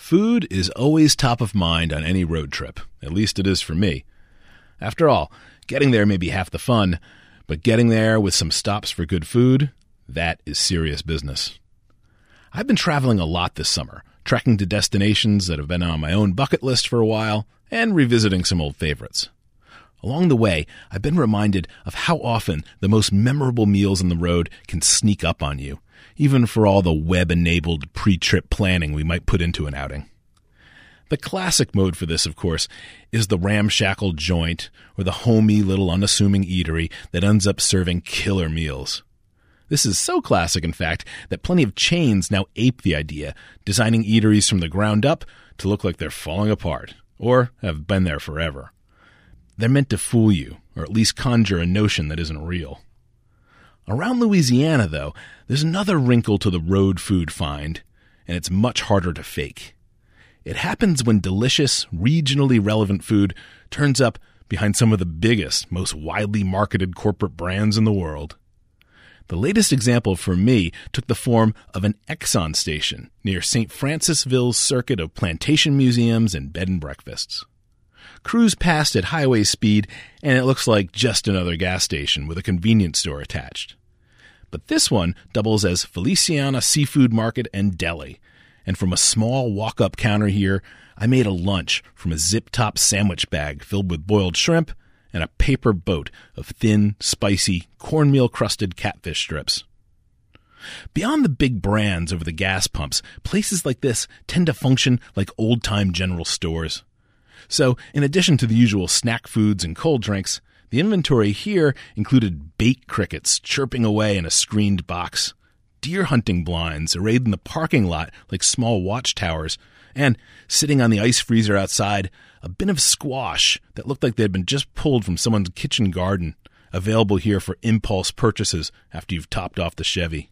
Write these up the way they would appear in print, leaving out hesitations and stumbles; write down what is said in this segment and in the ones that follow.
Food is always top of mind on any road trip. At least it is for me. After all, getting there may be half the fun, but getting there with some stops for good food, that is serious business. I've been traveling a lot this summer, trekking to destinations that have been on my own bucket list for a while, and revisiting some old favorites. Along the way, I've been reminded of how often the most memorable meals on the road can sneak up on you, even for all the web-enabled pre-trip planning we might put into an outing. The classic mode for this, of course, is the ramshackle joint or the homey little unassuming eatery that ends up serving killer meals. This is so classic, in fact, that plenty of chains now ape the idea, designing eateries from the ground up to look like they're falling apart, or have been there forever. They're meant to fool you, or at least conjure a notion that isn't real. Around Louisiana, though, there's another wrinkle to the road food find, and it's much harder to fake. It happens when delicious, regionally relevant food turns up behind some of the biggest, most widely marketed corporate brands in the world. The latest example for me took the form of an Exxon station near St. Francisville's circuit of plantation museums and bed and breakfasts. Cruise past at highway speed, and it looks like just another gas station with a convenience store attached. But this one doubles as Feliciana Seafood Market and Deli, and from a small walk-up counter here, I made a lunch from a zip-top sandwich bag filled with boiled shrimp and a paper boat of thin, spicy, cornmeal-crusted catfish strips. Beyond the big brands over the gas pumps, places like this tend to function like old-time general stores. So, in addition to the usual snack foods and cold drinks, the inventory here included bait crickets chirping away in a screened box, deer hunting blinds arrayed in the parking lot like small watchtowers, and, sitting on the ice freezer outside, a bin of squash that looked like they had been just pulled from someone's kitchen garden, available here for impulse purchases after you've topped off the Chevy.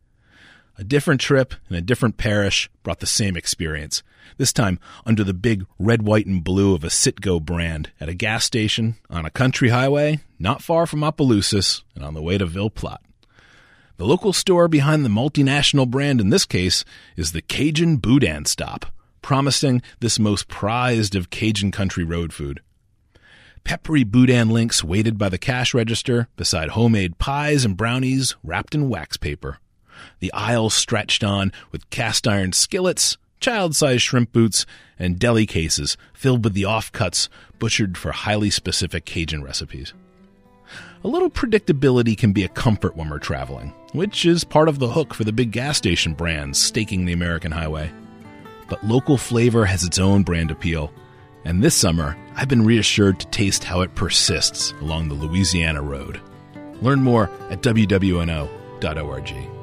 A different trip in a different parish brought the same experience, this time under the big red, white, and blue of a Citgo brand at a gas station on a country highway not far from Opelousas and on the way to Ville Platte. The local store behind the multinational brand in this case is the Cajun Boudin Stop, promising this most prized of Cajun country road food. Peppery boudin links waited by the cash register beside homemade pies and brownies wrapped in wax paper. The aisles stretched on with cast-iron skillets, child-sized shrimp boots, and deli cases filled with the offcuts butchered for highly specific Cajun recipes. A little predictability can be a comfort when we're traveling, which is part of the hook for the big gas station brands staking the American highway. But local flavor has its own brand appeal, and this summer I've been reassured to taste how it persists along the Louisiana road. Learn more at wwno.org.